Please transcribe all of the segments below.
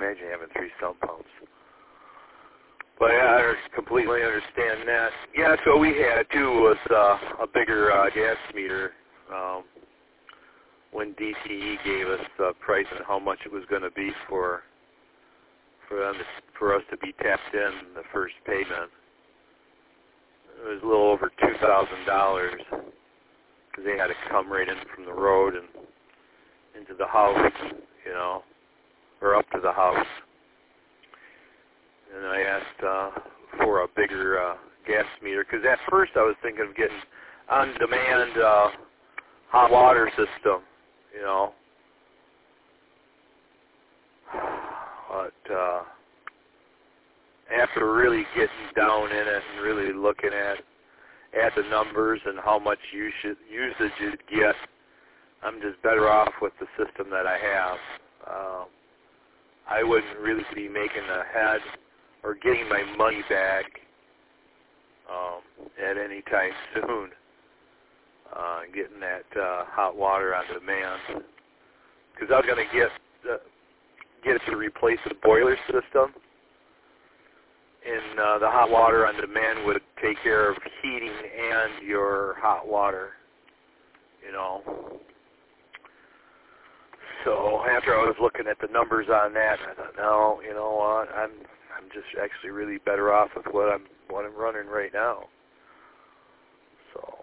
imagine having 3 sump pumps. But yeah, I completely understand that. Yeah, that's what we had too, was a bigger gas meter. When DTE gave us the price and how much it was going to be for us to be tapped in the first payment, it was a little over $2,000 because they had to come right in from the road and into the house, you know, or up to the house. And I asked for a bigger gas meter because at first I was thinking of getting on-demand hot water system, you know. But after really getting down in it and really looking at the numbers and how much usage you'd get, I'm just better off with the system that I have. I wouldn't really be making a head or getting my money back at any time soon. Getting that hot water on demand, because I was going to get it to replace the boiler system, and the hot water on demand would take care of heating and your hot water, you know. So after I was looking at the numbers on that, I thought, no, you know what, I'm just actually really better off with what I'm running right now. So,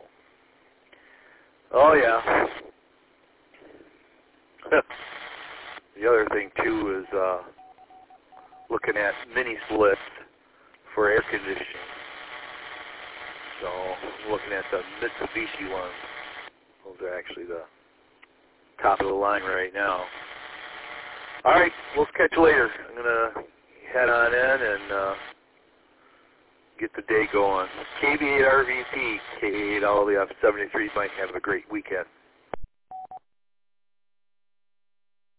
oh yeah. The other thing too is looking at mini splits for air conditioning. So I'm looking at the Mitsubishi ones. Those are actually the top of the line right now. All right, we'll catch you later. I'm gonna head on in and get the day going. KB8RVP, K8 all the way up 73. Might have a great weekend.